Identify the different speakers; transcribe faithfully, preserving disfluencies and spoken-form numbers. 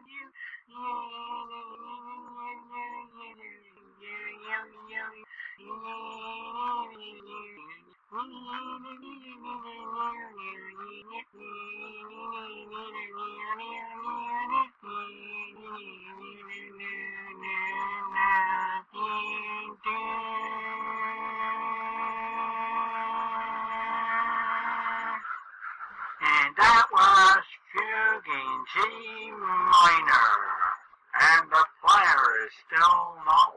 Speaker 1: And that was Fugue in G minor. And the player is still not